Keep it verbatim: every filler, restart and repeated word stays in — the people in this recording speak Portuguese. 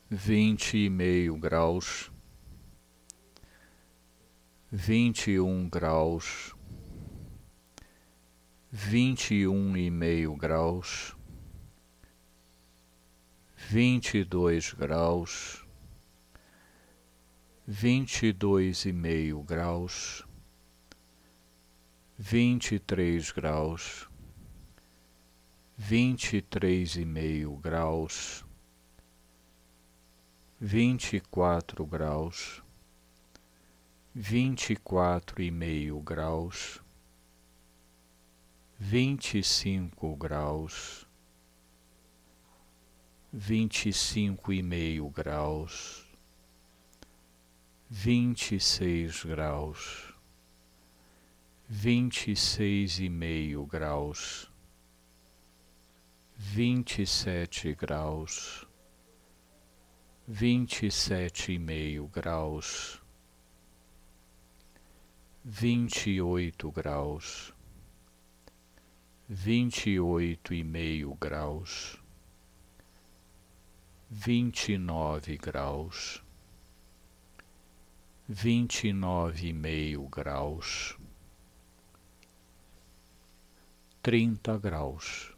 vinte e meio graus, vinte e um graus, vinte e um e meio graus, vinte e dois graus, vinte e dois e meio graus, vinte e três graus, vinte e três e meio graus, vinte e quatro graus, vinte e quatro e meio graus, vinte e cinco graus, vinte e cinco e meio graus, vinte e seis graus, vinte e seis e meio graus, vinte e sete graus, vinte e sete e meio graus, vinte e oito graus, vinte e oito e meio graus, vinte e nove graus, vinte e nove e meio graus, trinta graus.